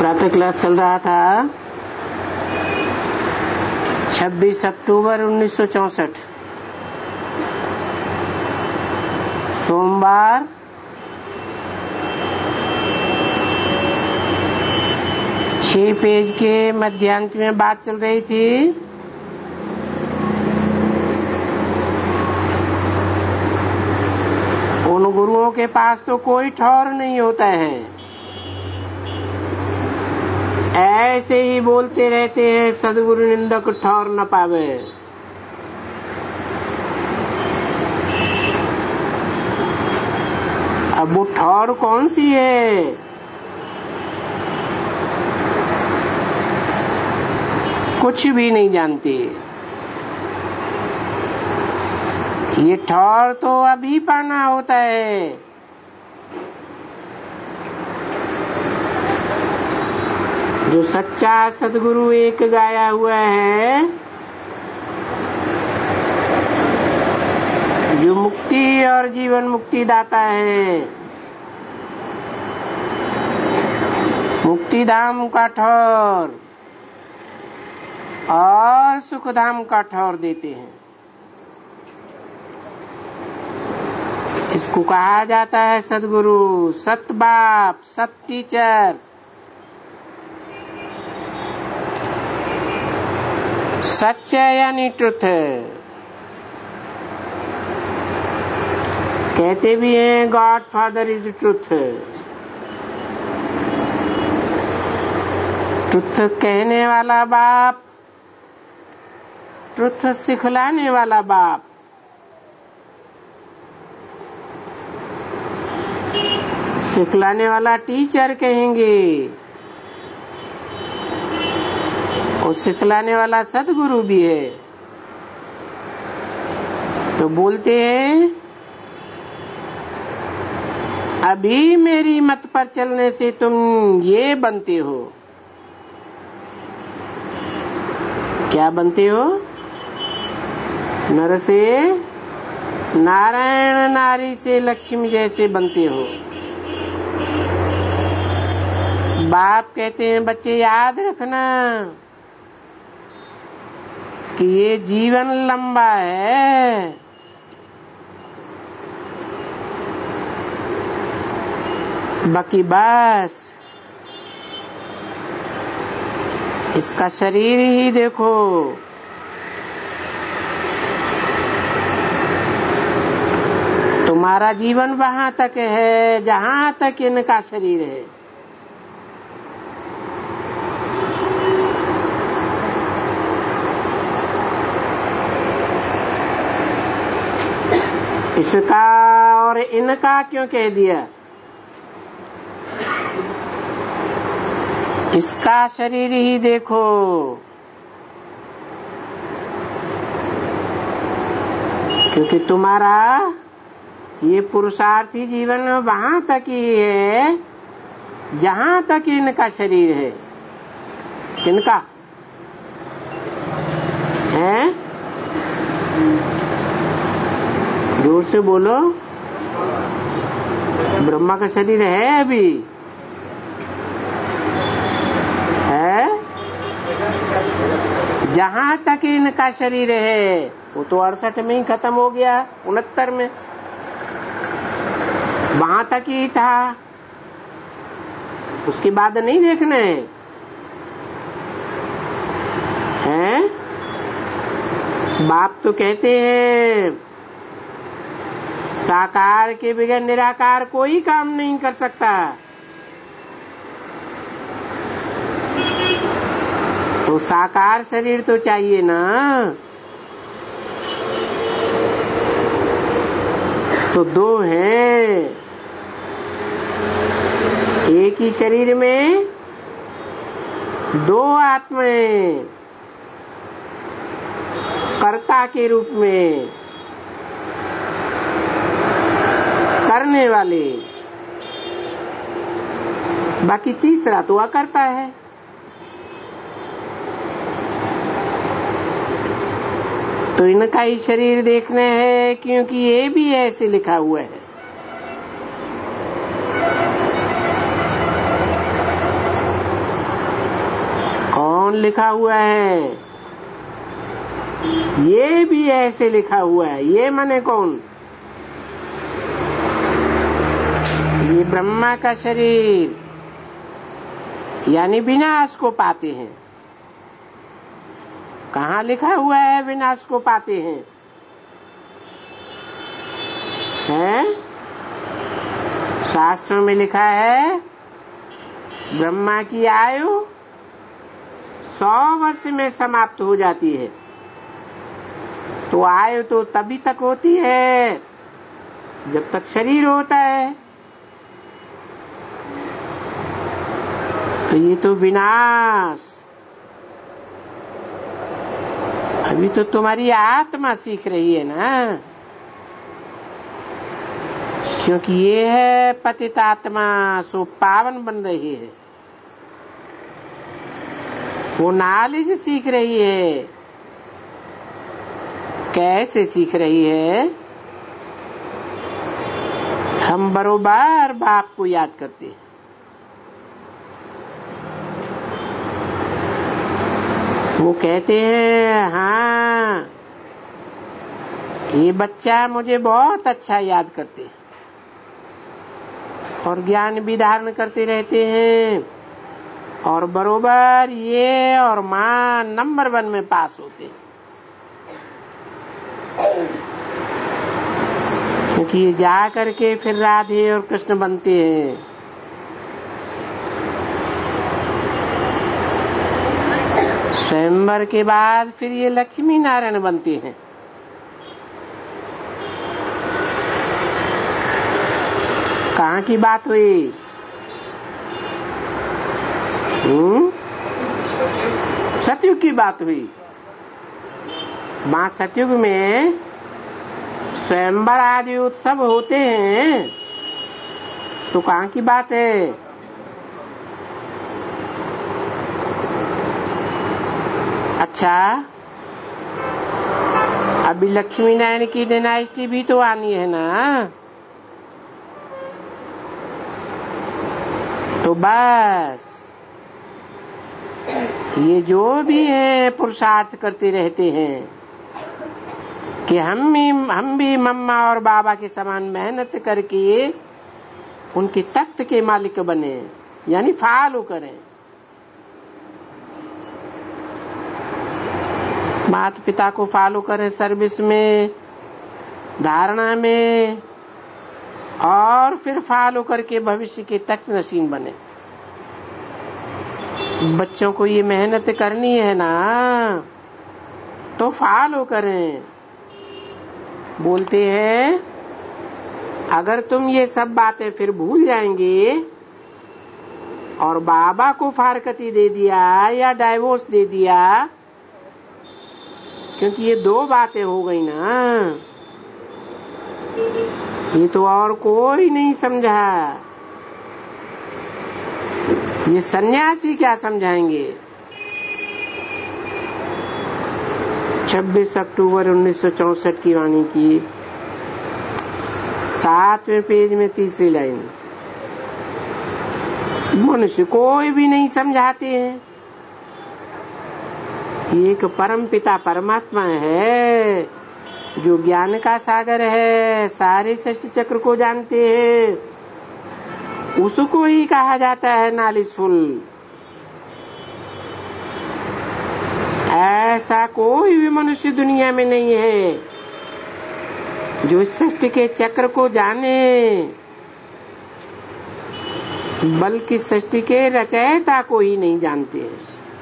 प्रातः क्लास चल रहा था 26 अक्टूबर 1964 सोमवार। छह पेज के मध्यांक में बात चल रही थी उन गुरुओं के पास तो कोई ठौर नहीं होता है, ऐसे ही बोलते रहते हैं, सदगुरु निंदक ठौर न पावे। अब वो ठौर कौन सी है? कुछ भी नहीं जानते। ये ठौर तो अभी पाना होता है। जो सच्चा सदगुरु एक गाया हुआ है, जो मुक्ति और जीवन मुक्ति दाता है, मुक्ति धाम का ठौर और सुख धाम का ठौर देते हैं। इसको कहा जाता है सदगुरु, सत बाप, सत टीचर। सच यानी ट्रुथ। कहते भी हैं godfather is truth. Truth कहने वाला बाप, ट्रुथ सिखलाने वाला बाप। सिखलाने वाला टीचर कहेंगे और सिखलाने वाला सदगुरु भी है। तो बोलते हैं अभी मेरी मत पर चलने से तुम ये बनते हो। क्या बनते हो? नर से नारायण, नारी से लक्ष्मी जैसे बनते हो। बाप कहते हैं बच्चे याद रखना कि ये जीवन लंबा है, बाकी बस इसका शरीर ही देखो। तुम्हारा जीवन वहां तक है जहां तक इनका शरीर है। इसका और इनका क्यों कह दिया? इसका शरीर ही देखो। क्योंकि तुम्हारा ये पुरुषार्थी जीवन वहां तक ही है जहां तक इनका शरीर है। इनका है, जोर से बोलो। ब्रह्मा का शरीर है अभी है, जहां तक इनका शरीर है वो तो 68 में ही खत्म हो गया, 69 में। वहां तक ही था, उसके बाद नहीं देखना है। बाप तो कहते हैं साकार के बगैर निराकार कोई काम नहीं कर सकता। तो साकार शरीर तो चाहिए ना। तो दो हैं, एक ही शरीर में दो आत्माएं कर्ता के रूप में, करने वाले, बाकी तीसरा तो अकर्ता है। तो इनका ही शरीर देखना है, क्योंकि ये भी ऐसे लिखा हुआ है। लिखा हुआ है, ये भी ऐसे लिखा हुआ है। ये माने कौन? ये ब्रह्मा का शरीर, यानी विनाश को पाते हैं। कहाँ लिखा हुआ है विनाश को पाते हैं? शास्त्रों में लिखा है ब्रह्मा की आयु 100 वर्ष में समाप्त हो जाती है। तो आयु तो तभी तक होती है जब तक शरीर होता है। तो ये तो विनाश, अभी तो तुम्हारी आत्मा सीख रही है ना, क्योंकि ये है पतित आत्मा, सो पावन बन रही है। वो नॉलेज सीख रही है। कैसे सीख रही है? हम बरोबर बाप को याद करते हैं। वो कहते हैं हाँ, ये बच्चा मुझे बहुत अच्छा याद करते हैं और ज्ञान भी धारण करते रहते हैं, और बरोबर ये और माँ नंबर 1 में पास होते हैं। क्योंकि ये जा करके फिर राधे और कृष्ण बनते हैं। स्वयंवर के बाद फिर ये लक्ष्मी नारायण बनते हैं। कहाँ की बात हुई? सतयुग की बात हुई। मां सतयुग में स्वयंवर आदि उत्सव होते हैं, तो कहाँ की बात है? अच्छा, अभी लक्ष्मी नारायण की डायनेस्टी भी तो आनी है ना। तो बस ये जो भी है पुरुषार्थ करते रहते हैं कि हम भी मम्मा और बाबा के समान मेहनत करके उनके तख्त के मालिक बने, यानी फॉलो करें। माता पिता को फॉलो करें सर्विस में, धारणा में, और फिर फॉलो करके भविष्य के तख्त नशीन बने। बच्चों को ये मेहनत करनी है ना, तो फॉलो करें। बोलते हैं अगर तुम ये सब बातें फिर भूल जाएंगे और बाबा को फारकती दे दिया या डाइवोर्स दे दिया, क्योंकि ये 2 बातें हो गई ना, ये तो और कोई नहीं समझा। ये सन्यासी क्या समझाएंगे? 26 अक्टूबर 1964 की वाणी की 7वें पेज में 3री लाइन। मनुष्य कोई भी नहीं समझाते हैं। एक परम पिता परमात्मा है जो ज्ञान का सागर है, सारे सृष्टि चक्र को जानते हैं, उसको ही कहा जाता है नॉलेजफुल। ऐसा कोई भी मनुष्य दुनिया में नहीं है जो इस सृष्टि के चक्र को जाने, बल्कि सृष्टि के रचयिता को ही नहीं जानते हैं।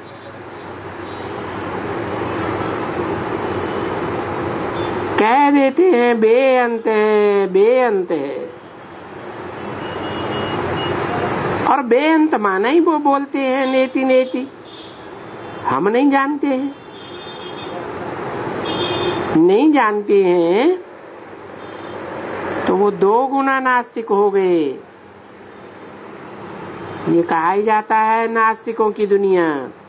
कह देते हैं बेअंत है, बेअंत है, और बेअंत माना ही वो बोलते हैं नेति नेति। हम नहीं जानते हैं, नहीं जानते हैं तो वो 2 गुना नास्तिक हो गए। ये कहा ही जाता है नास्तिकों की दुनिया।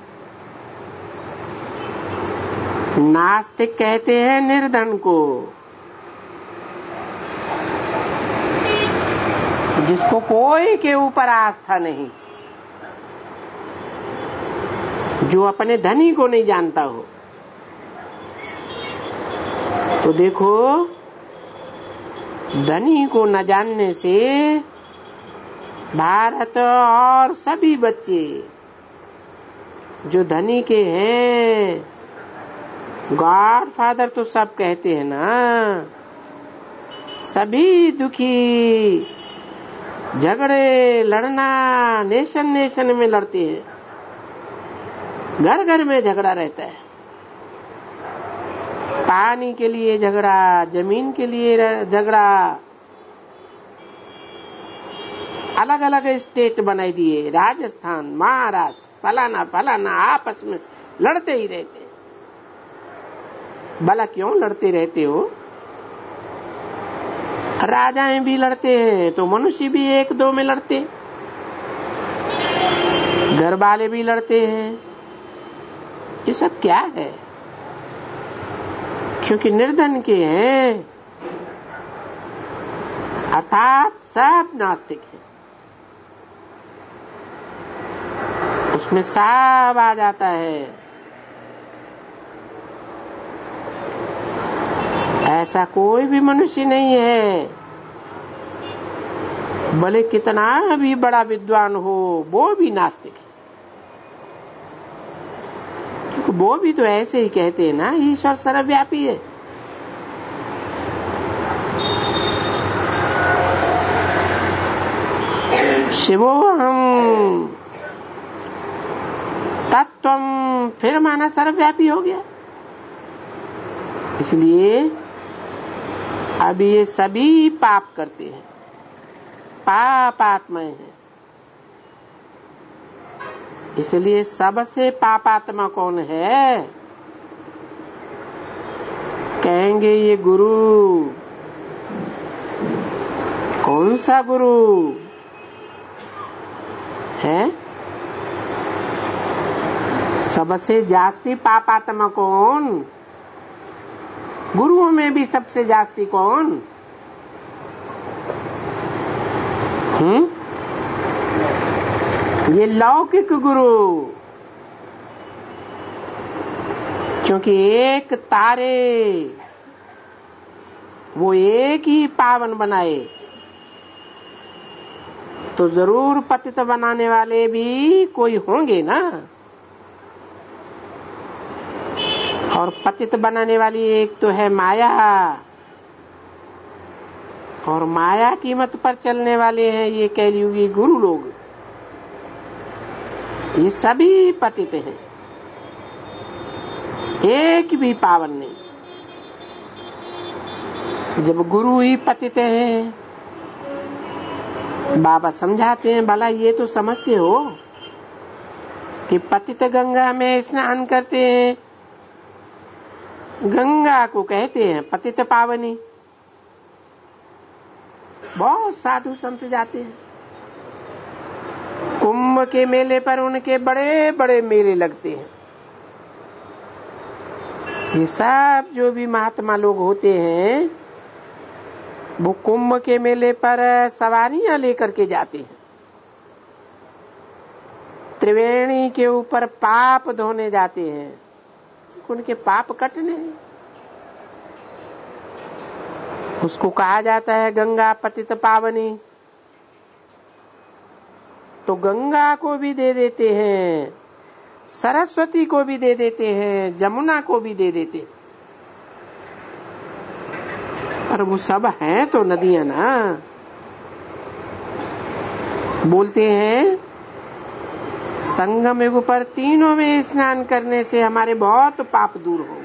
नास्तिक कहते हैं निर्धन को, जिसको कोई के ऊपर आस्था नहीं, जो अपने धनी को नहीं जानता हो। तो देखो, धनी को न जानने से भारत और सभी बच्चे जो धनी के हैं, गॉड फादर तो सब कहते हैं ना, सभी दुखी, झगड़े लड़ना, नेशन में लड़ते हैं, घर घर में झगड़ा रहता है। पानी के लिए झगड़ा, जमीन के लिए झगड़ा, अलग अलग स्टेट बनाई दिए, राजस्थान, महाराष्ट्र, फलाना फलाना, आपस में लड़ते ही रहते हैं। भला क्यों लड़ते रहते हो? राजाएं भी लड़ते हैं तो मनुष्य भी एक दो में लड़ते हैं, घर वाले भी लड़ते हैं। ये सब क्या है? क्योंकि निर्धन के हैं, अर्थात सब नास्तिक हैं। उसमें सब आ जाता है। ऐसा कोई भी मनुष्य नहीं है, भले कितना भी बड़ा विद्वान हो, वो भी नास्तिक है। क्योंकि वो भी तो ऐसे ही कहते हैं ना, ईश्वर सर्वव्यापी है। शिवोहम तत्वम, फिर माना सर्वव्यापी हो गया। इसलिए अब ये सभी पाप करते हैं, पापात्मा है। इसलिए सबसे पापात्मा कौन है? कहेंगे ये गुरु। कौन सा गुरु है? सबसे जास्ती पापात्मा कौन? गुरुओं में भी सबसे जास्ती कौन? ये लौकिक गुरु। क्योंकि एक तारे वो एक ही पावन बनाए, तो जरूर पतित बनाने वाले भी कोई होंगे ना। और पतित बनाने वाली एक तो है माया, और माया की मत पर चलने वाले हैं ये कलियुगी गुरु लोग। ये सभी पतित हैं, एक भी पावन नहीं। जब गुरु ही पतित हैं, बाबा समझाते हैं, भला ये तो समझते हो कि पतित गंगा में स्नान करते हैं, गंगा को कहते हैं पतित पावनी। बहुत साधु संत जाते हैं, कुंभ के मेले पर उनके बड़े बड़े मेले लगते हैं। ये सब जो भी महात्मा लोग होते हैं, वो कुंभ के मेले पर सवारियां लेकर के जाते हैं। त्रिवेणी के ऊपर पाप धोने जाते हैं, उनके पाप कटने। उसको कहा जाता है गंगा पतित पावनी। तो गंगा को भी दे देते हैं, सरस्वती को भी दे देते हैं, जमुना को भी दे देते हैं। पर वो सब हैं तो नदियां ना। बोलते हैं संगम युग पर तीनों में स्नान करने से हमारे बहुत पाप दूर होंगे।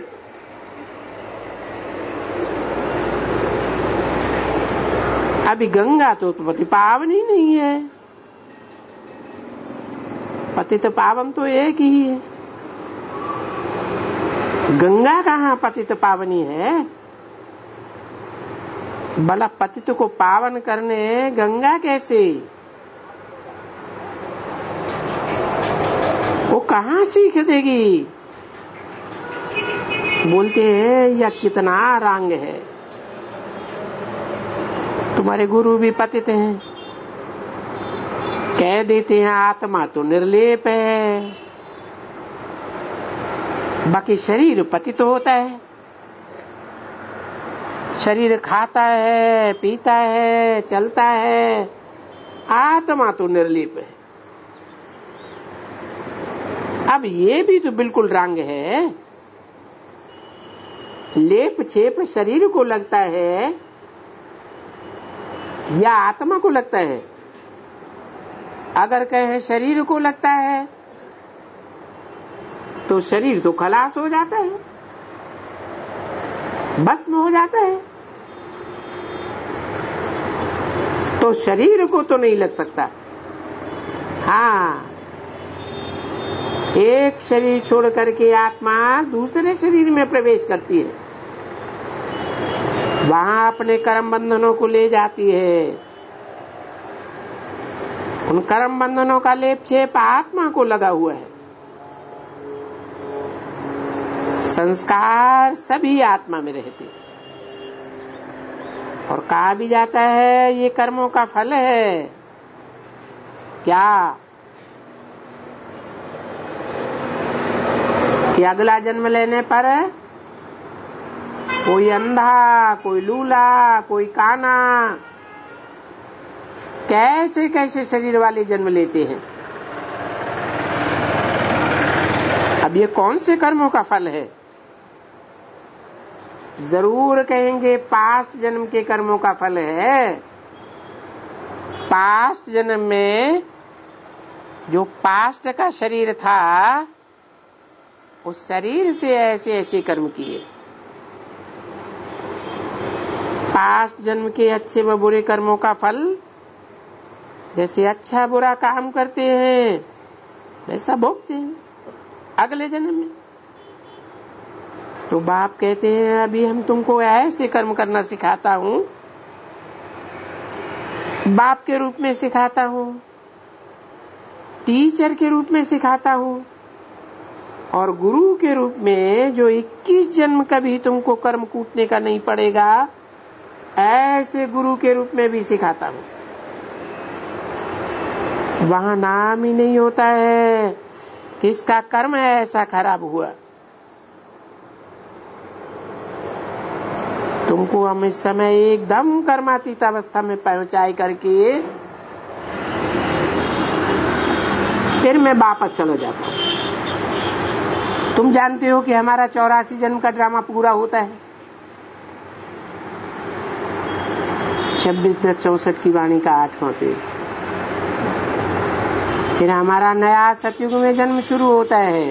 अभी गंगा तो पति पावन ही नहीं है, पतित पावन तो एक ही है। गंगा कहाँ पतित पावनी है? भला पतित को पावन करने गंगा कैसे? वो कहाँ सीख देगी? बोलते हैं यह कितना रंग है। तुम्हारे गुरु भी पतित हैं, कह देते हैं आत्मा तो निर्लेप है, बाकी शरीर पतित होता है, शरीर खाता है, पीता है, चलता है, आत्मा तो निर्लेप है। अब ये भी तो बिल्कुल रंग है। लेप छेप शरीर को लगता है या आत्मा को लगता है? अगर कहें शरीर को लगता है तो शरीर तो खलास हो जाता है, भस्म हो जाता है, तो शरीर को तो नहीं लग सकता। हाँ, एक शरीर छोड़ करके आत्मा दूसरे शरीर में प्रवेश करती है, वहां अपने कर्म बंधनों को ले जाती है। उन कर्म बंधनों का लेप छेप आत्मा को लगा हुआ है। संस्कार सभी आत्मा में रहते हैं। और कहा भी जाता है ये कर्मों का फल है। क्या कि अगला जन्म लेने पर कोई अंधा, कोई लूला, कोई काना, कैसे कैसे शरीर वाले जन्म लेते हैं। अब ये कौन से कर्मों का फल है? जरूर कहेंगे पास्ट जन्म के कर्मों का फल है। पास्ट जन्म में जो पास्ट का शरीर था उस शरीर से ऐसे ऐसे कर्म किए। पास्ट जन्म के अच्छे व बुरे कर्मों का फल, जैसे अच्छा बुरा काम करते हैं वैसा भोगते हैं अगले जन्म में। तो बाप कहते हैं अभी हम तुमको ऐसे कर्म करना सिखाता हूँ, बाप के रूप में सिखाता हूँ, टीचर के रूप में सिखाता हूँ, और गुरु के रूप में जो 21 जन्म कभी तुमको कर्म कूटने का नहीं पड़ेगा, ऐसे गुरु के रूप में भी सिखाता हूँ। वहां नाम ही नहीं होता है किसका कर्म है ऐसा खराब हुआ। तुमको हम इस समय एकदम कर्मातीत अवस्था में पहुंचाए करके फिर मैं वापस चला जाता हूं। तुम जानते हो कि हमारा 84 जन्म का ड्रामा पूरा होता है। 26/10/64 की वाणी का 8वां पेज। फिर हमारा नया सतयुग में जन्म शुरू होता है।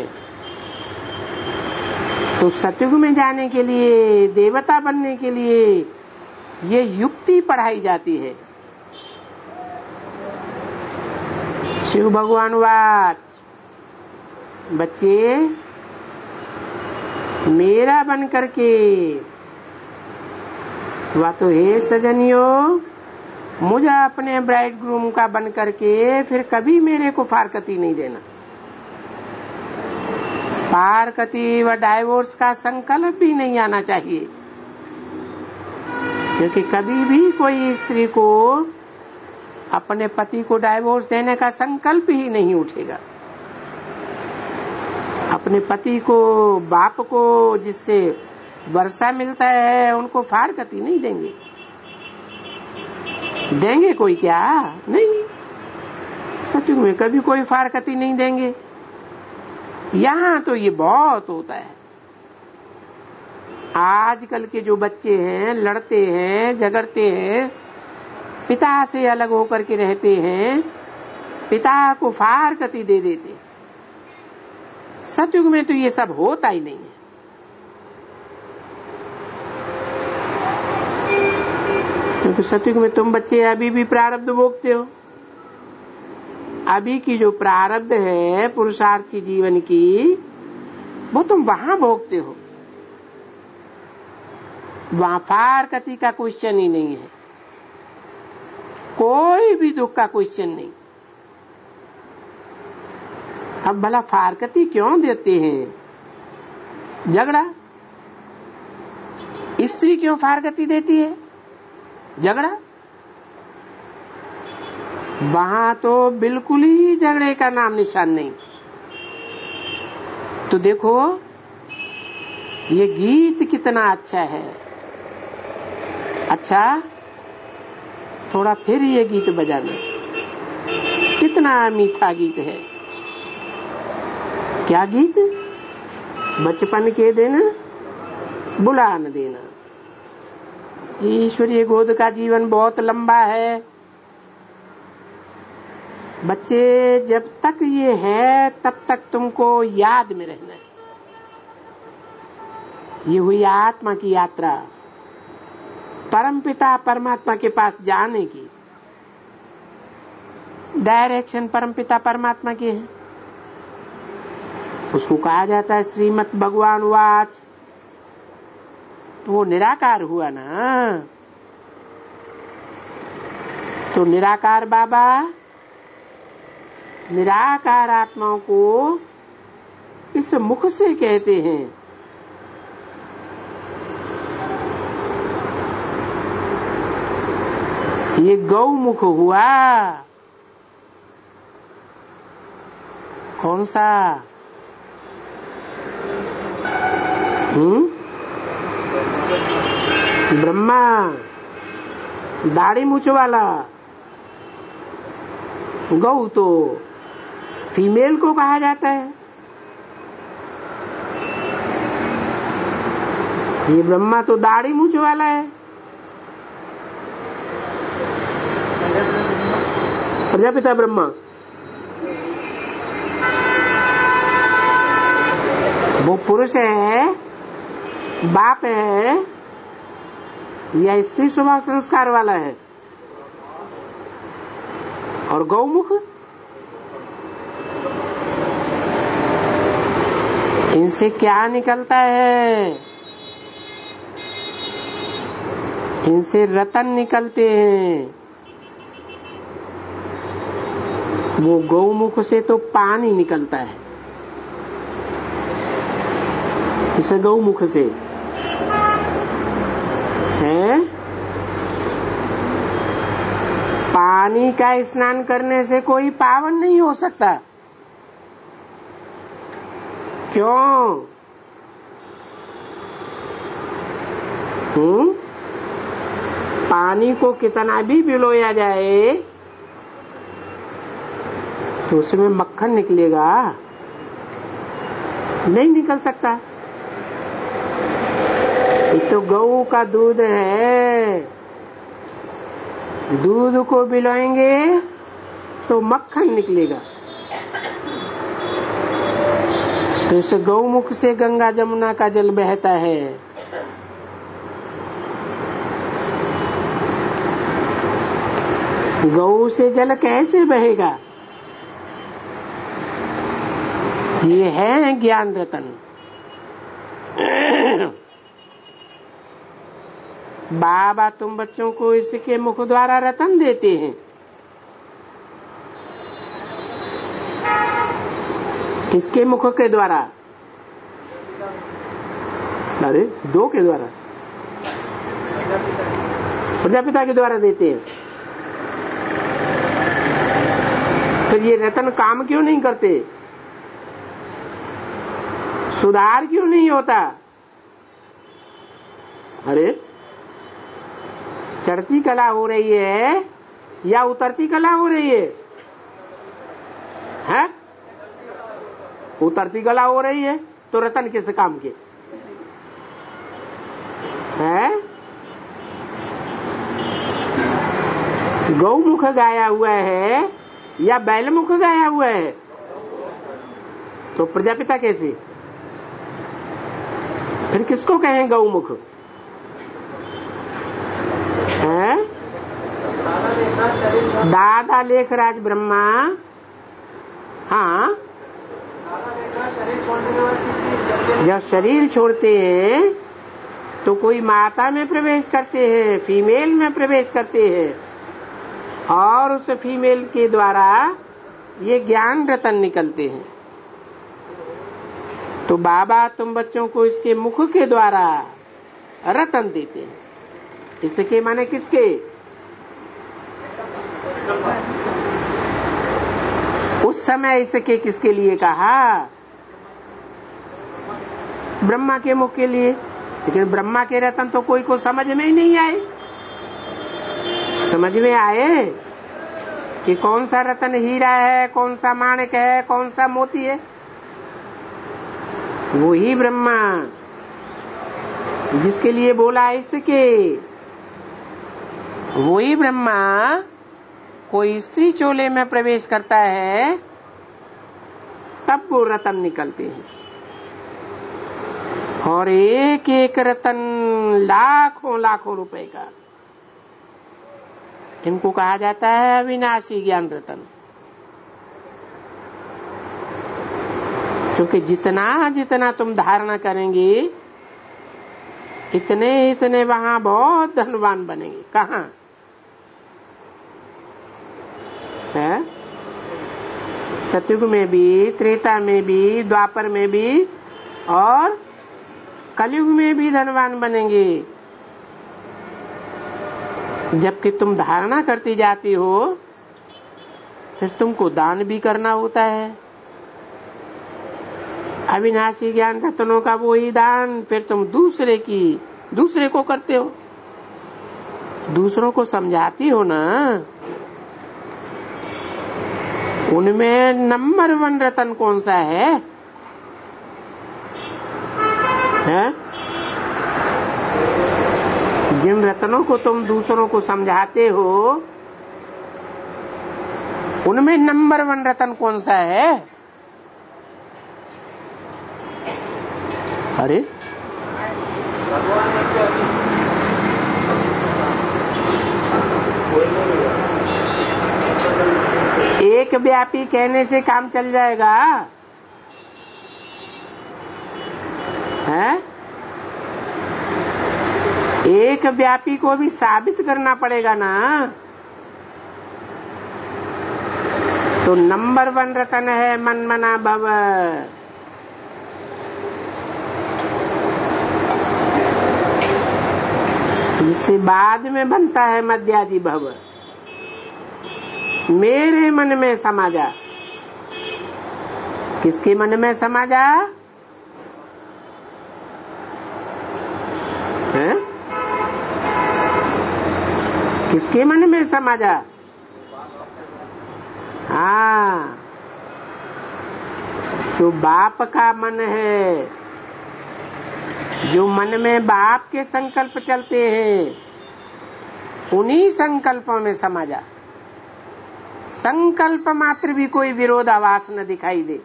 तो सतयुग में जाने के लिए, देवता बनने के लिए ये युक्ति पढ़ाई जाती है। शिव भगवान वाच, बच्चे मेरा बन करके वा तो हे सजनियों मुझे अपने ब्राइड ग्रूम का बन करके फिर कभी मेरे को फारकती नहीं देना। फारकती व डाइवोर्स का संकल्प भी नहीं आना चाहिए, क्योंकि कभी भी कोई स्त्री को अपने पति को डाइवोर्स देने का संकल्प ही नहीं उठेगा। अपने पति को, बाप को जिससे वर्षा मिलता है उनको फारकती नहीं देंगे। देंगे कोई क्या? नहीं, सतयुग में कभी कोई फारकती नहीं देंगे। यहाँ तो ये बहुत होता है। आजकल के जो बच्चे हैं लड़ते हैं, झगड़ते हैं, पिता से अलग होकर के रहते हैं, पिता को फारकती दे देते। सतयुग में तो ये सब होता ही नहीं है। क्योंकि सतयुग में तुम बच्चे अभी भी प्रारब्ध भोगते हो। अभी की जो प्रारब्ध है पुरुषार्थी जीवन की, वो तुम वहां भोगते हो। वहां फारकती का क्वेश्चन ही नहीं है, कोई भी दुख का क्वेश्चन नहीं। अब भला फारकती क्यों देते हैं? झगड़ा। स्त्री क्यों फारकती देती है? झगड़ा। वहां तो बिल्कुल ही झगड़े का नाम निशान नहीं। तो देखो ये गीत कितना अच्छा है। अच्छा, थोड़ा फिर ये गीत बजाना। कितना मीठा गीत है। क्या गीत? बचपन के दिन बुला न देना। ईश्वरीय गोद का जीवन बहुत लंबा है। बच्चे, जब तक ये है तब तक तुमको याद में रहना है। ये हुई आत्मा की यात्रा, परमपिता परमात्मा के पास जाने की। डायरेक्शन परमपिता परमात्मा की है। उसको कहा जाता है श्रीमद् भगवान वाच। तो वो निराकार हुआ ना। तो निराकार बाबा निराकार आत्माओं को इस मुख से कहते हैं। ये गौमुख हुआ। कौन सा? ब्रह्मा, दाढ़ी मूछ वाला। गौ तो फीमेल को कहा जाता है। ये ब्रह्मा तो दाढ़ी मूछ वाला है। प्रजापिता ब्रह्मा वो पुरुष है, बाप है, या स्त्री स्वभाव संस्कार वाला है? और गौमुख, इनसे क्या निकलता है? इनसे रतन निकलते हैं। वो गौमुख से तो पानी निकलता है। इस गौमुख से है। पानी का स्नान करने से कोई पावन नहीं हो सकता। क्यों? पानी को कितना भी भिगोया जाए तो उसमें मक्खन निकलेगा? नहीं निकल सकता। ये तो गऊ का दूध है। दूध को भिगोएंगे तो मक्खन निकलेगा। तो इस गौमुख से गंगा जमुना का जल बहता है। गौ से जल कैसे बहेगा? ये है ज्ञान रतन। बाबा तुम बच्चों को इसके मुख द्वारा रतन देते हैं। किसके मुख के द्वारा? अरे दो के द्वारा, प्रजापिता के द्वारा देते हैं। फिर ये रतन काम क्यों नहीं करते? सुधार क्यों नहीं होता? अरे चढ़ती कला हो रही है या उतरती कला हो रही है? हैं? उतरती कला हो रही है तो रतन किस काम के है? गौमुख गाया हुआ है या बैलमुख गाया हुआ है? तो प्रजापिता कैसे? फिर किसको कहें गौमुख? है? दादा लेखराज ब्रह्मा। हाँ, जब शरीर छोड़ते हैं तो कोई माता में प्रवेश करते हैं, फीमेल में प्रवेश करते हैं और उस फीमेल के द्वारा ये ज्ञान रतन निकलते हैं। तो बाबा तुम बच्चों को इसके मुख के द्वारा रतन देते हैं। इसके माने किसके? उस समय इसके किसके लिए कहा? ब्रह्मा के मुख के लिए, लेकिन ब्रह्मा के रतन तो कोई को समझ में ही नहीं आए। समझ में आए कि कौन सा रतन हीरा है, कौन सा माणिक है, कौन सा मोती है? वो ही ब्रह्मा जिसके लिए बोला इसके, वो ही ब्रह्मा कोई स्त्री चोले में प्रवेश करता है तब वो रतन निकलते हैं, और एक एक रतन लाखों लाखों रुपए का। इनको कहा जाता है अविनाशी ज्ञान रतन। क्योंकि जितना जितना तुम धारणा करेंगे इतने इतने वहां बहुत धनवान बनेंगे। कहाँ है? सतयुग में भी, त्रेता में भी, द्वापर में भी और कलयुग में भी धनवान बनेंगे। जबकि तुम धारणा करती जाती हो, फिर तुमको दान भी करना होता है। अविनाशी ज्ञान रत्नों का वो ही दान फिर तुम दूसरे को करते हो, दूसरों को समझाती हो ना। उनमें नंबर 1 रतन कौन सा है? जिन रत्नों को तुम दूसरों को समझाते हो उनमें नंबर 1 रतन कौन सा है? अरे एक व्यापी कहने से काम चल जाएगा है? एक व्यापी को भी साबित करना पड़ेगा ना। तो नंबर 1 रतन है मन मना भव। इससे बाद में बनता है मध्यादि भव। मेरे मन में समा जा। किसके मन में समा जा? है? किसके मन में समा जा? हाँ, जो बाप का मन है, जो मन में बाप के संकल्प चलते हैं, उन्हीं संकल्पों में समा जा। संकल्प मात्र भी कोई विरोधाभास न दिखाई दे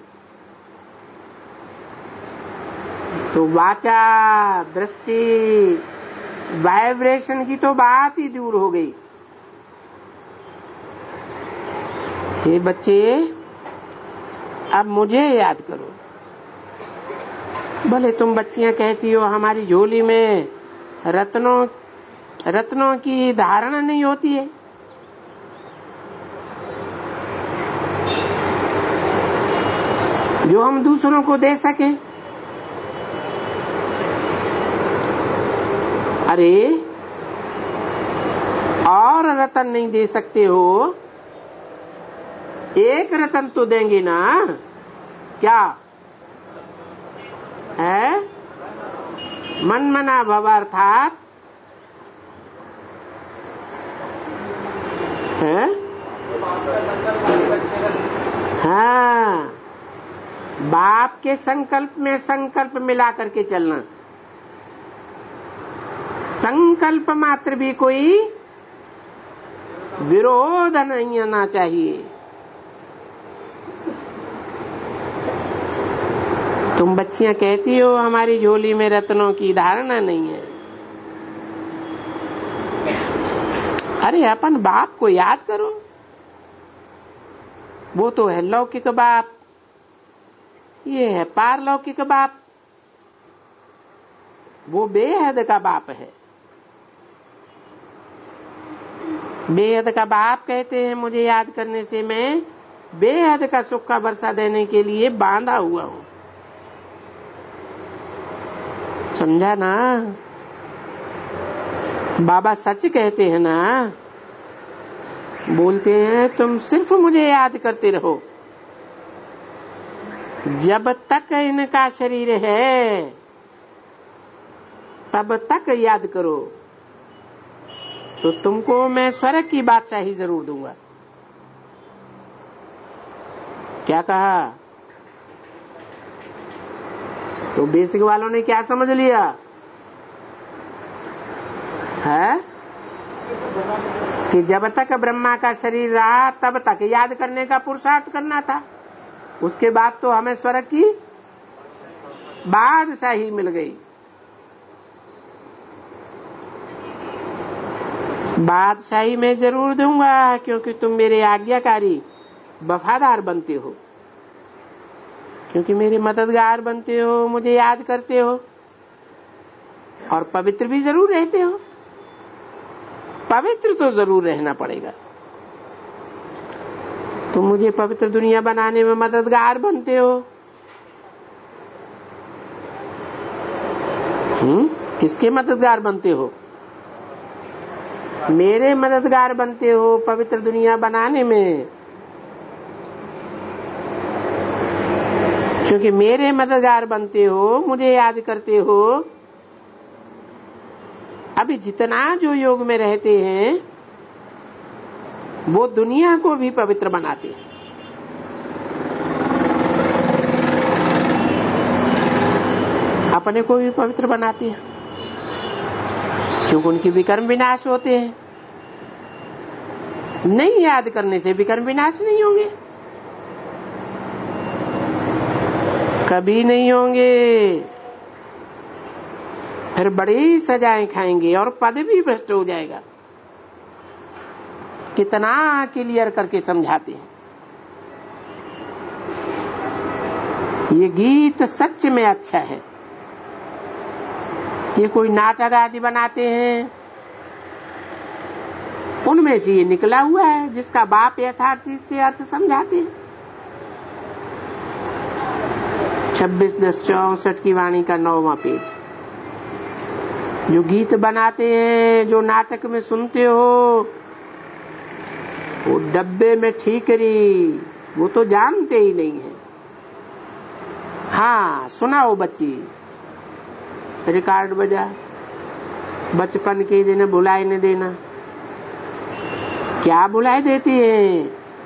तो वाचा, दृष्टि, वाइब्रेशन की तो बात ही दूर हो गई। हे बच्चे, अब मुझे याद करो। भले तुम बच्चियां कहती हो हमारी झोली में रत्नों की धारणा नहीं होती है। जो हम दूसरों को दे सके। अरे और रतन नहीं दे सकते हो, एक रतन तो देंगे ना। क्या है? मन मना भव अर्थात है? हाँ, बाप के संकल्प में संकल्प मिला करके चलना। संकल्प मात्र भी कोई विरोध नहीं आना चाहिए। तुम बच्चियां कहती हो हमारी झोली में रत्नों की धारणा नहीं है। अरे अपन बाप को याद करो। वो तो है लौकिक बाप, ये है पारलौकिक बाप। वो बेहद का बाप है। बेहद का बाप कहते हैं मुझे याद करने से मैं बेहद का सुख का वर्षा देने के लिए बांधा हुआ हूं। समझा ना? बाबा सच कहते हैं ना, बोलते हैं तुम सिर्फ मुझे याद करते रहो। जब तक इनका शरीर है तब तक याद करो तो तुमको मैं स्वर्ग की बादशाही जरूर दूंगा। क्या कहा? तो बेसिक वालों ने क्या समझ लिया है कि जब तक ब्रह्मा का शरीर रहा तब तक याद करने का पुरुषार्थ करना था, उसके बाद तो हमें स्वर्ग की बादशाही मिल गई। बादशाही मैं जरूर दूंगा क्योंकि तुम मेरे आज्ञाकारी वफादार बनते हो, क्योंकि मेरे मददगार बनते हो, मुझे याद करते हो और पवित्र भी जरूर रहते हो। पवित्र तो जरूर रहना पड़ेगा। तुम मुझे पवित्र दुनिया बनाने में मददगार बनते हो। किसके मददगार बनते हो? मेरे मददगार बनते हो पवित्र दुनिया बनाने में, क्योंकि मेरे मददगार बनते हो, मुझे याद करते हो। अभी जितना जो योग में रहते हैं वो दुनिया को भी पवित्र बनाते हैं। अपने को भी पवित्र बनाते हैं, क्योंकि उनके विकर्म विनाश होते हैं। नहीं याद करने से विकर्म विनाश नहीं होंगे, कभी नहीं होंगे। फिर बड़ी सजाएं खाएंगे और पद भी भ्रष्ट हो जाएगा। कितना क्लियर करके समझाते हैं। ये गीत सच में अच्छा है। ये कोई नाटक आदि बनाते हैं, उनमें से ये निकला हुआ है जिसका बाप यथार्थ से अर्थ समझाते हैं। 26/10/64 की वाणी का 9वां पेज। जो गीत बनाते हैं, जो नाटक में सुनते हो, वो डब्बे में ठीकरी, वो तो जानते ही नहीं है। हाँ सुनाओ बच्ची, रिकॉर्ड बजा, बचपन के दिन भुलाए न देना। क्या भुलाए देती है?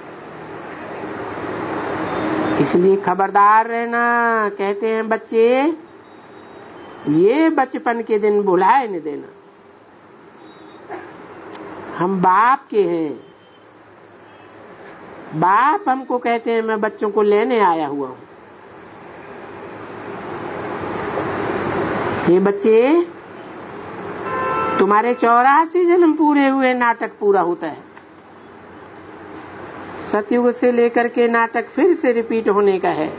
इसलिए खबरदार रहना। कहते हैं बच्चे, ये बचपन के दिन भुलाए न देना। हम बाप के हैं। बाप हमको कहते हैं मैं बच्चों को लेने आया हुआ हूं। ये बच्चे, तुम्हारे 84 जन्म पूरे हुए, नाटक पूरा होता है। सतयुग से लेकर के नाटक फिर से रिपीट होने का है।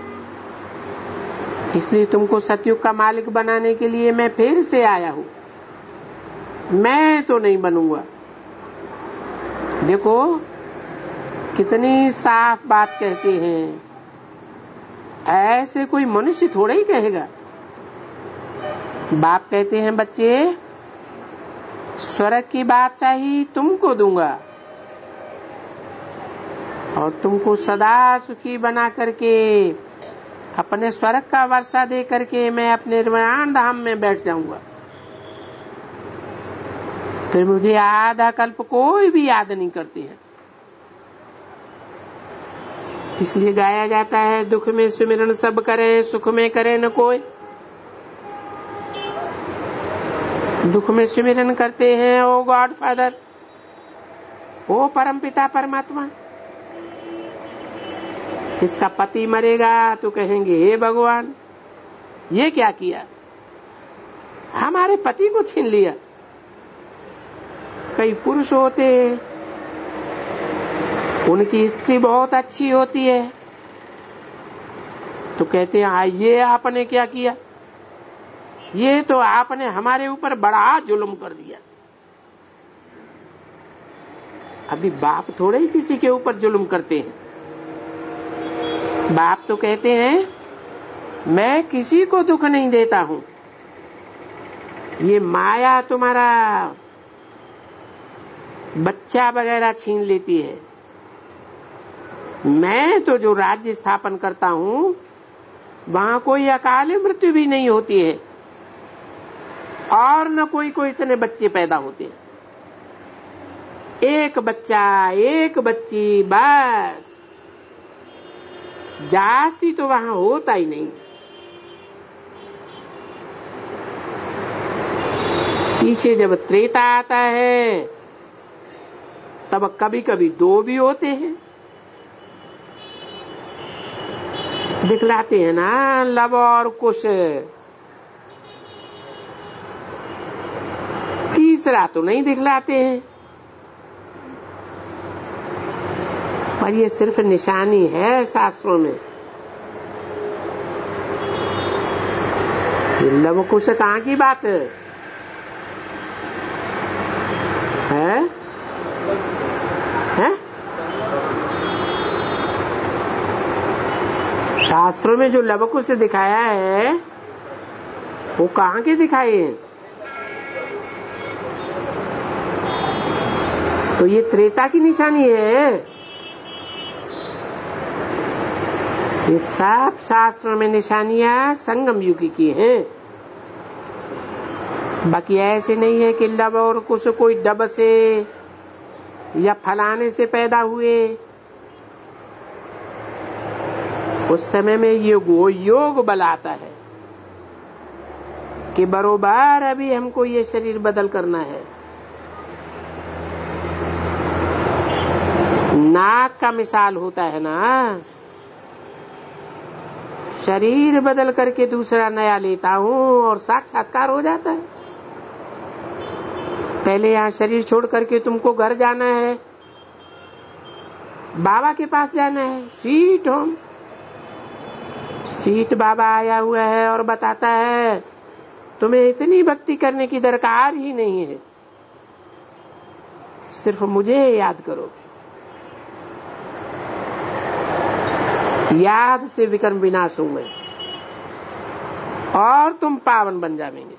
इसलिए तुमको सतयुग का मालिक बनाने के लिए मैं फिर से आया हूं। मैं तो नहीं बनूंगा। देखो कितनी साफ बात कहते हैं। ऐसे कोई मनुष्य थोड़ा ही कहेगा। बाप कहते हैं बच्चे, स्वर्ग की बादशाही तुमको दूंगा और तुमको सदा सुखी बना करके अपने स्वर्ग का वर्षा दे करके मैं अपने निर्वाण धाम में बैठ जाऊंगा। फिर मुझे आधा कल्प कोई भी याद नहीं करते हैं। इसलिए गाया जाता है, दुख में सुमिरन सब करें, सुख में करे न कोई। दुख में सुमिरन करते हैं ओ गॉड फादर, ओ परमपिता परमात्मा। इसका पति मरेगा तो कहेंगे हे भगवान ये क्या किया, हमारे पति को छीन लिया। कई पुरुष होते हैं, उनकी स्त्री बहुत अच्छी होती है तो कहते हैं ये आपने क्या किया, ये तो आपने हमारे ऊपर बड़ा जुल्म कर दिया। अभी बाप थोड़े ही किसी के ऊपर जुल्म करते हैं। बाप तो कहते हैं मैं किसी को दुख नहीं देता हूं, ये माया तुम्हारा बच्चा वगैरह छीन लेती है। मैं तो जो राज्य स्थापन करता हूं वहां कोई अकाल मृत्यु भी नहीं होती है। और न कोई को इतने बच्चे पैदा होते हैं। एक बच्चा एक बच्ची, बस, जास्ती तो वहां होता ही नहीं। पीछे जब त्रेता आता है तब कभी कभी 2 भी होते हैं। दिखलाते हैं ना लव और कुश, तीसरा तो नहीं दिखलाते हैं। पर ये सिर्फ निशानी है शास्त्रों में। लव कुश कहाँ की बात है? शास्त्रों में जो लव कुश दिखाया है वो कहाँ के दिखाए हैं? तो ये त्रेता की निशानी है। ये सब शास्त्रों में निशानियां संगम युग की हैं। बाकी ऐसे नहीं है कि लव और कुश कोई डब से या फलाने से पैदा हुए। उस समय में योग बल आता है कि बरोबर अभी हमको ये शरीर बदल करना है। नाक का मिसाल होता है ना, शरीर बदल करके दूसरा नया लेता हूँ और साक्षात्कार हो जाता है। पहले यहाँ शरीर छोड़ करके तुमको घर जाना है, बाबा के पास जाना है, सीट होम सीट बाबा आया हुआ है और बताता है तुम्हें इतनी भक्ति करने की दरकार ही नहीं है, सिर्फ मुझे याद करो। याद से विकर्म विनाश हूं मैं और तुम पावन बन जाएंगे।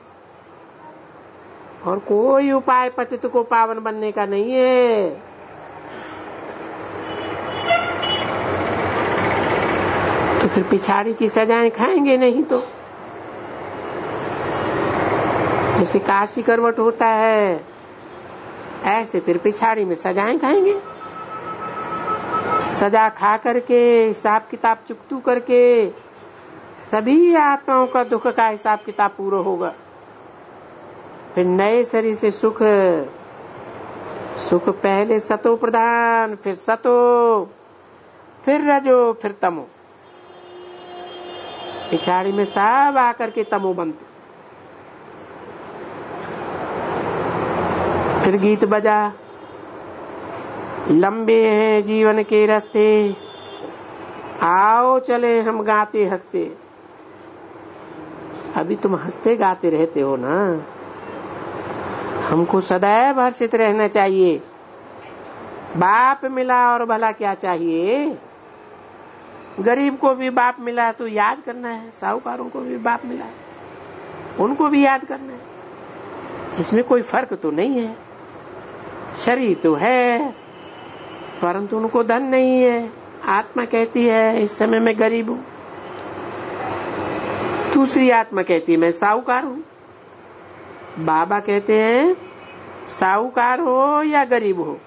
और कोई उपाय पतित को पावन बनने का नहीं है। तो फिर पिछाड़ी की सजाएं खाएंगे नहीं तो। जैसे काशी करवट होता है ऐसे फिर पिछाड़ी में सजाएं खाएंगे। सजा खा करके हिसाब किताब चुकतू करके सभी आत्माओं का दुख का हिसाब किताब पूरा होगा। फिर नए शरीर से सुख पहले सतो प्रधान, फिर सतो, फिर रजो, फिर तमो। पिछाड़ी में सब आकर के तमो बनते। फिर गीत बजा, लंबे हैं जीवन के रास्ते, आओ चले हम गाते हंसते। अभी तुम हंसते गाते रहते हो ना। हमको सदैव हर्षित रहना चाहिए। बाप मिला और भला क्या चाहिए। गरीब को भी बाप मिला तो याद करना है, साहूकारों को भी बाप मिला उनको भी याद करना है। इसमें कोई फर्क तो नहीं है। शरीर तो है परंतु उनको धन नहीं है। आत्मा कहती है इस समय मैं गरीब हूं, दूसरी आत्मा कहती है मैं साहूकार हूं। बाबा कहते हैं साहूकार हो या गरीब हो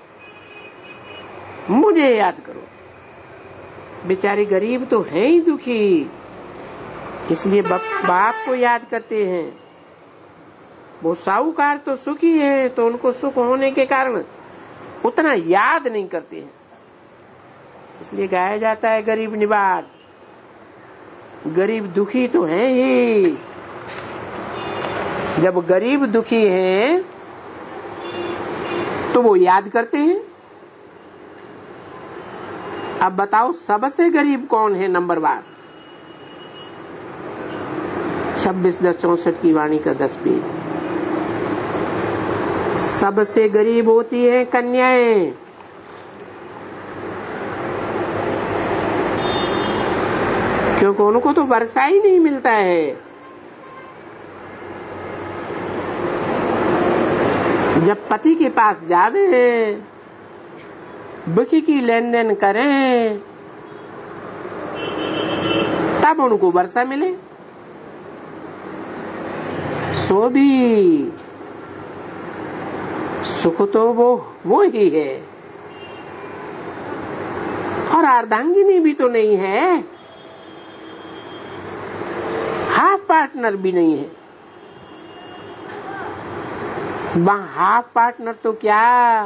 मुझे याद करो। बेचारे गरीब तो हैं ही दुखी, इसलिए बाप को याद करते हैं। वो साहूकार तो सुखी है तो उनको सुख होने के कारण उतना याद नहीं करते हैं। इसलिए गाया जाता है गरीब निवाज। गरीब दुखी तो हैं ही। जब गरीब दुखी हैं तो वो याद करते हैं। अब बताओ सबसे गरीब कौन है नंबर वार। 26/10/64 की वाणी का 10 पेज। सबसे गरीब होती है कन्याएं। क्योंकि उनको तो वर्षा ही नहीं मिलता है। जब पति के पास जावे बुखी की लेन देन करें तब उनको वर्षा मिले। सो भी सुख तो वो ही है, और अर्धांगिनी भी तो नहीं है, हाफ पार्टनर भी नहीं है। वहां हाफ पार्टनर तो क्या,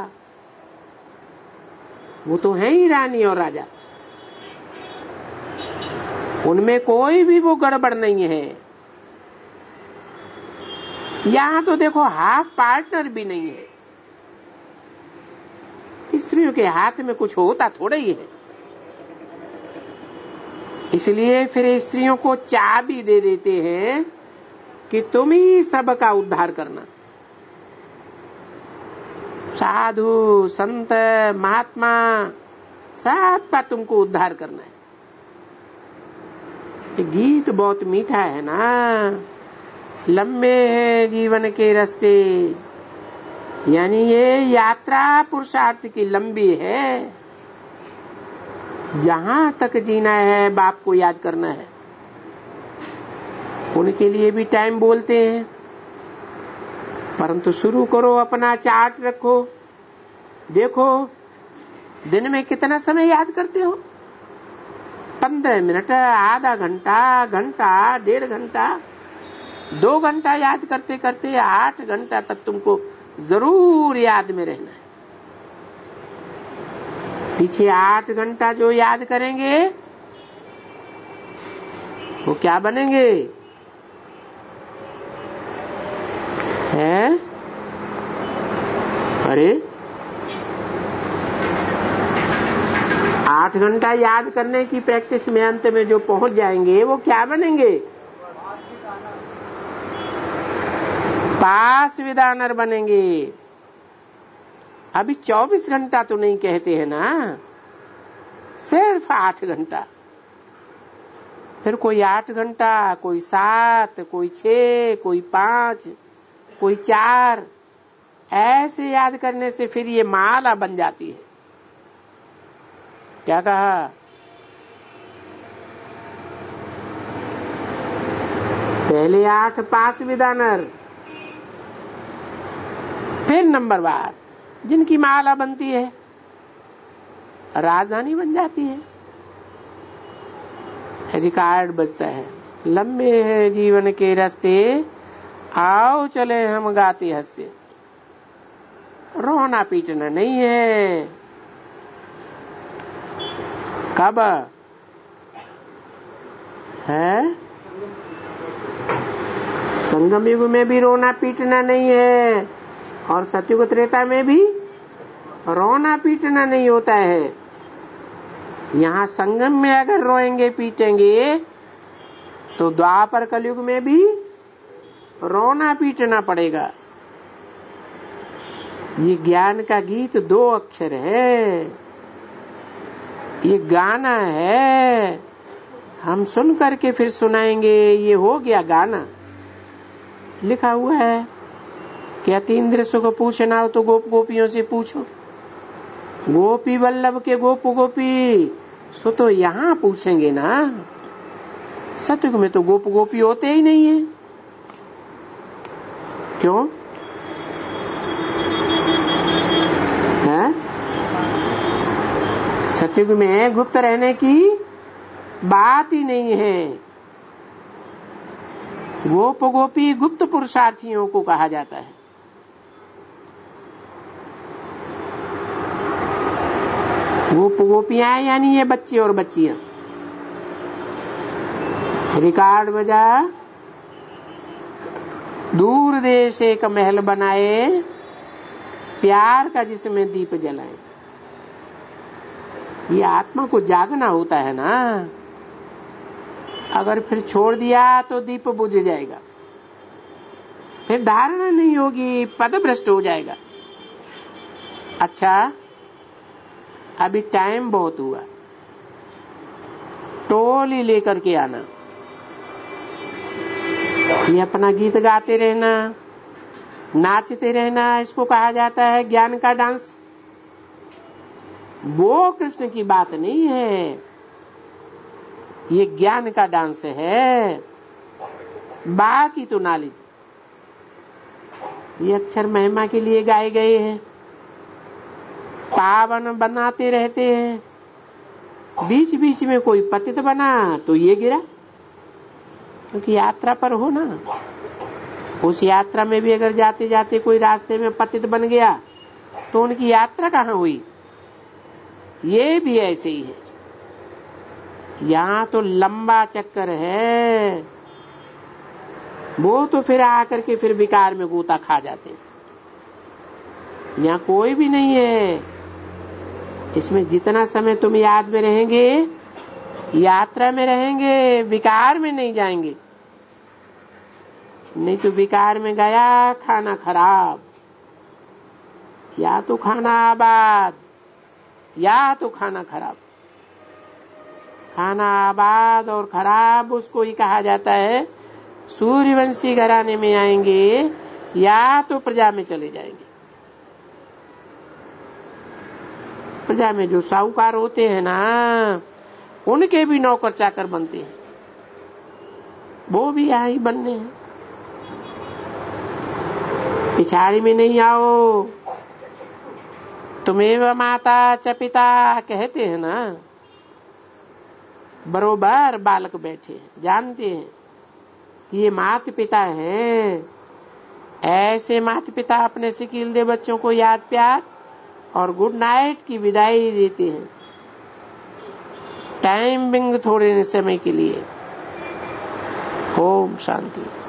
वो तो है ही रानी और राजा, उनमें कोई भी वो गड़बड़ नहीं है। यहां तो देखो हाफ पार्टनर भी नहीं है। स्त्रियों के हाथ में कुछ होता थोड़ा ही है, इसलिए फिर स्त्रियों को चाबी दे देते हैं कि तुम ही सबका उद्धार करना। साधु संत महात्मा सबका तुमको उद्धार करना है। ये गीत बहुत मीठा है ना, लंबे हैं जीवन के रास्ते, यानी ये यात्रा पुरुषार्थ की लंबी है। जहां तक जीना है बाप को याद करना है। उनके लिए भी टाइम बोलते हैं, परंतु शुरू करो, अपना चार्ट रखो, देखो दिन में कितना समय याद करते हो। 15 मिनट, आधा घंटा, घंटा, 1.5 घंटा, 2 घंटा याद करते करते 8 घंटा तक तुमको जरूर याद में रहना है। पीछे 8 घंटा जो याद करेंगे वो क्या बनेंगे, हैं? अरे 8 घंटा याद करने की प्रैक्टिस में अंत में जो पहुंच जाएंगे वो क्या बनेंगे, पास विदानर बनेंगे। अभी 24 घंटा तो नहीं कहते हैं ना, सिर्फ 8 घंटा। फिर कोई 8 घंटा, कोई 7, कोई 6, कोई 5, कोई 4, ऐसे याद करने से फिर ये माला बन जाती है। क्या कहा, पहले 8 पास विदानर, फिर नंबरवार जिनकी माला बनती है राजधानी बन जाती है। रिकॉर्ड बजता है, लंबे हैं जीवन के रास्ते, आओ चले हम गाते हंसते। रोना पीटना नहीं है। कब है, संगम युग में भी रोना पीटना नहीं है, और सतयुग त्रेता में भी रोना पीटना नहीं होता है। यहाँ संगम में अगर रोएंगे पीटेंगे तो द्वापर कलयुग में भी रोना पीटना पड़ेगा। ये ज्ञान का गीत 2 अक्षर है, ये गाना है, हम सुन करके फिर सुनाएंगे, ये हो गया गाना। लिखा हुआ है कि अतीन्द्र सुख पूछना हो तो गोप गोपियों से पूछो, गोपी वल्लभ के गोप गोपी सो तो यहाँ पूछेंगे ना। सतयुग में तो गोप गोपी होते ही नहीं है, क्यों है? सतयुग में गुप्त रहने की बात ही नहीं है। गोप गोपी गुप्त पुरुषार्थियों को कहा जाता है। गोप गोपियां यानी ये बच्चे और बच्चियां। रिकॉर्ड बजा, दूर देश एक महल बनाए, प्यार का जिसमें दीप जलाए। ये आत्मा को जागना होता है ना, अगर फिर छोड़ दिया तो दीप बुझ जाएगा, फिर धारणा नहीं होगी, पद भ्रष्ट हो जाएगा। अच्छा, अभी टाइम बहुत हुआ, टोली लेकर के आना, ये अपना गीत गाते रहना, नाचते रहना, इसको कहा जाता है ज्ञान का डांस। वो कृष्ण की बात नहीं है, ये ज्ञान का डांस है। बाकी तो नॉलेज, ये अक्षर महिमा के लिए गाए गए हैं, पावन बनाते रहते हैं। बीच बीच में कोई पतित बना तो ये गिरा, क्योंकि यात्रा पर हो ना। उस यात्रा में भी अगर जाते जाते कोई रास्ते में पतित बन गया तो उनकी यात्रा कहाँ हुई। ये भी ऐसे ही है, यहाँ तो लंबा चक्कर है, वो तो फिर आकर के फिर विकार में गोता खा जाते हैं। यहाँ कोई भी नहीं है, इसमें जितना समय तुम याद में रहेंगे, यात्रा में रहेंगे, विकार में नहीं जाएंगे। नहीं तो विकार में गया, खाना खराब, या तो खाना आबाद या तो खाना खराब। खाना आबाद और खराब उसको ही कहा जाता है सूर्यवंशी घराने में आएंगे या तो प्रजा में चले जाएंगे। प्रजा में जो साहूकार होते हैं ना, उनके भी नौकर चाकर बनते हैं, वो भी यहाँ ही बनने हैं। पिछाड़ी में नहीं आओ, तुम्हें माता च पिता कहते हैं ना, बरोबर बालक बैठे हैं, जानते हैं कि ये माता पिता हैं। ऐसे माता पिता अपने सिकील बच्चों को याद प्यार और गुड नाइट की विदाई देते हैं, टाइम बिंग थोड़े समय के लिए। ओम शांति।